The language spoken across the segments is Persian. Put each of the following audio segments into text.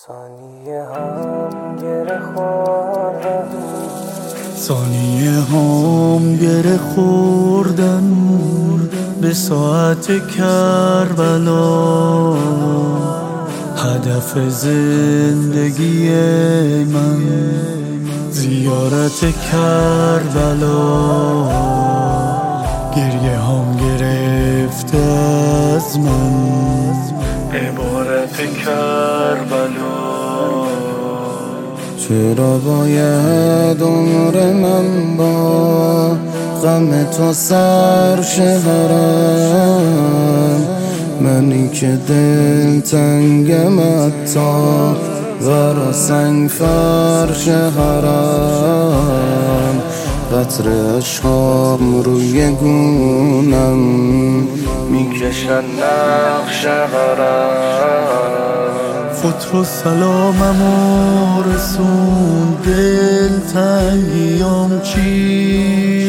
ثانیه هم گره خوردن به ساعت کربلا. هدف زندگی من زیارت کربلا. گریه هم گرفته از من عبارت کربلا. چرا باید عمر من با غم تو سر شهرم؟ منی که دل تنگم حتی ورا سنگ فرش حرم. قطره عشقام روی گونم میکشن نقش غرام. فطر و سلاممو رسون دل تنگیام چی؟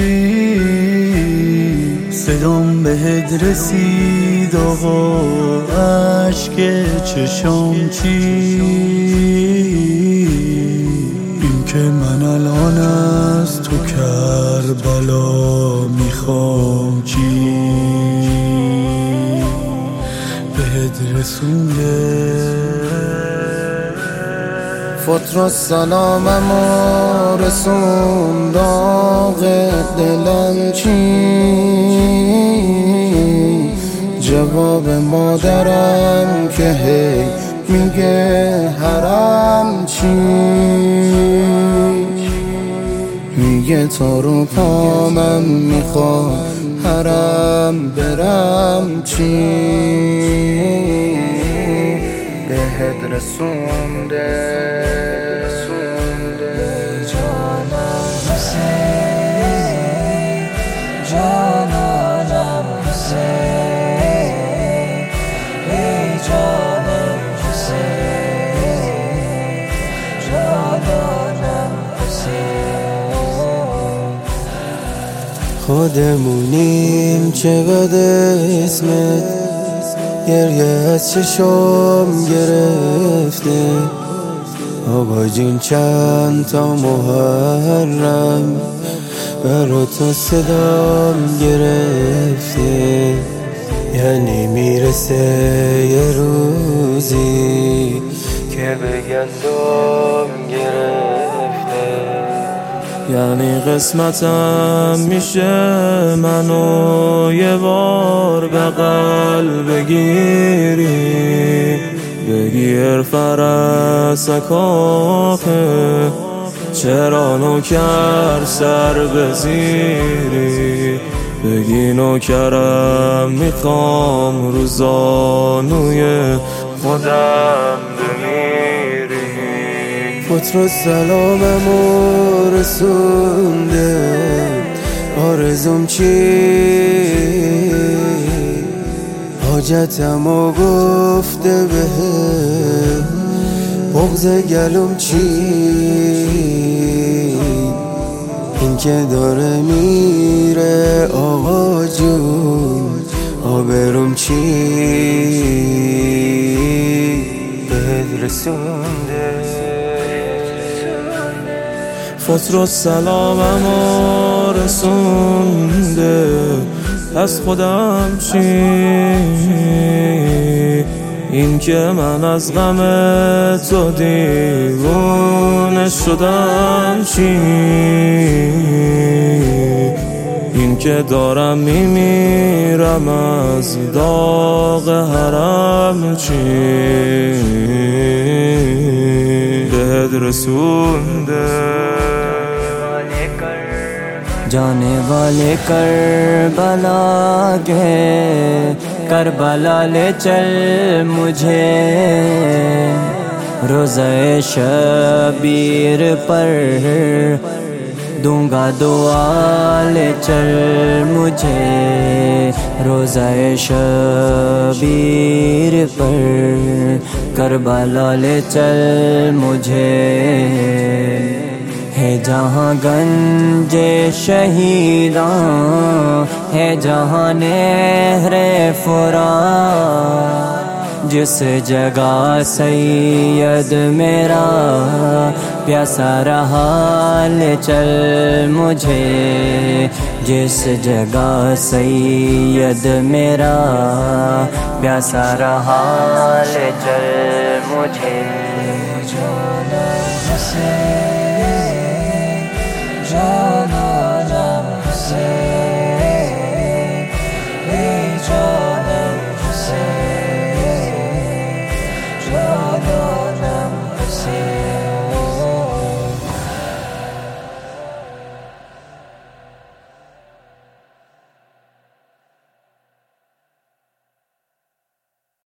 صدام بهت رسید آقا عشق چشام چی؟ این که من الان از تو کربلا میخوام چی؟ بهت رسونده فطر و سلاممو رسون داغ دلم چی؟ جواب مادرم که هی میگه حرم چی؟ میگه تا رو پامم میخواد حرم برم چی؟ بهت رسونده جانم حسین، جانم حسین، ای جانم حسین، جانم حسین. خودمونیم چقدر اسمت گریه از چشم گرفته. آقا جون چند تا محرم برا تو صدام گرفته. یعنی میرسه یه روزی که بگن دم گرفته. یعنی قسمتم میشه منو یه بار بغل بگیری، بگی فرسک آخه چرا نوکر سر بزیری؟ بگی نوکرم میخوام روزانوی خودم بمیری. فطر و سلاممو رسونده آرزوم چی؟ حاجتمو گفته بهت بغض گلوم چی؟ این که داره میره آقا جون آبروم چی؟ بهت رسونده فطر و سلاممو رسونده از خودم چی؟ این که من از غم تو دیوونه شدم چی؟ این که دارم میمیرم از داغ حرم چی؟ بهت رسونده जाने वाले करबला के करबला ले चल मुझे रोज़े शबीर पर दूंगा दुआ ले चल मुझे रोज़े शबीर पर करबला ले चल मुझे है जहाँ गंजे शहीदां है जहाँ नहरे फुरात जिस जगह सैयद मेरा प्यासा रहा ले चल मुझे, जिस जगह सैयद मेरा प्यासा रहा ले चल मुझे। जा